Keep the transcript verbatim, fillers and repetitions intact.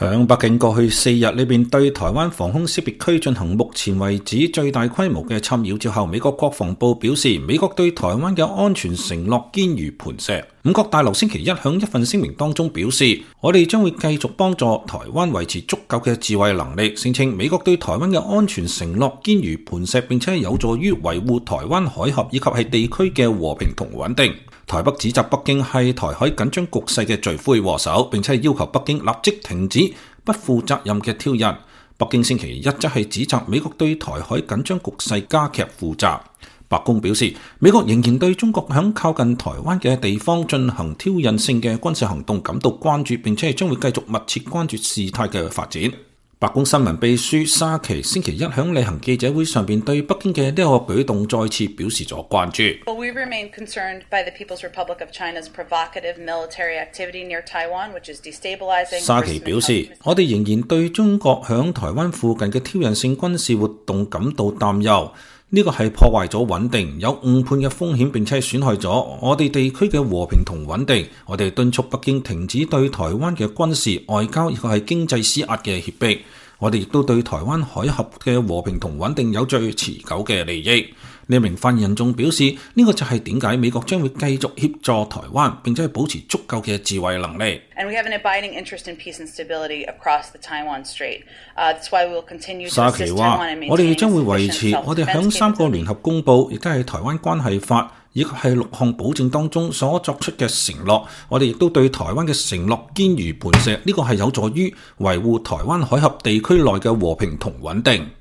響北京過去四日裏邊對台灣防空識別區進行目前為止最大規模嘅侵擾之後，美國國防部表示，美國對台灣嘅安全承諾堅如磐石。五角大樓星期一響一份聲明當中表示，我哋將會繼續幫助台灣維持足夠嘅自衛能力，聲稱美國對台灣嘅安全承諾堅如磐石，並且有助於維護台灣海峽以及係地區嘅和平同穩定。台北指責北京係台海緊張局勢嘅罪魁禍首，並且要求北京立即停止不負責任嘅挑釁。北京星期一則係指責美國對台海緊張局勢加劇負責。白宮表示，美國仍然對中國響靠近台灣嘅地方進行挑釁性嘅軍事行動感到關注，並且係將會繼續密切關注事態嘅發展。白宮新聞秘書沙奇星期一響例行記者會上邊對北京嘅呢個舉動再次表示咗關注。 We remain concerned by the People's Republic of China's provocative military activity near Taiwan, which is destabilizing. 沙奇表示，我哋仍然對中國響台灣附近嘅挑釁性軍事活動感到擔憂。呢個係破壞咗穩定，有誤判嘅風險，並且係損害咗我哋地區嘅和平同穩定。我哋敦促北京停止對台灣嘅軍事、外交以及係經濟施壓嘅脅迫。我哋亦都對台灣海峽嘅和平同穩定有最持久嘅利益。呢名發言人仲表示，呢個就係點解美國將會繼續協助台灣，並且係保持足夠嘅自衛能力。 And we have an abiding interest in peace and stability across the Taiwan Strait. Uh, that's why we will continue to assist Taiwan in maintaining sufficient self-defense. 我哋將會維持我哋響三個聯合公報，亦都係台灣關係法，以及係六項保證當中所作出嘅承諾。我哋亦都對台灣嘅承諾堅如磐石。呢個係有助於維護台灣海峽地區內嘅和平同穩定。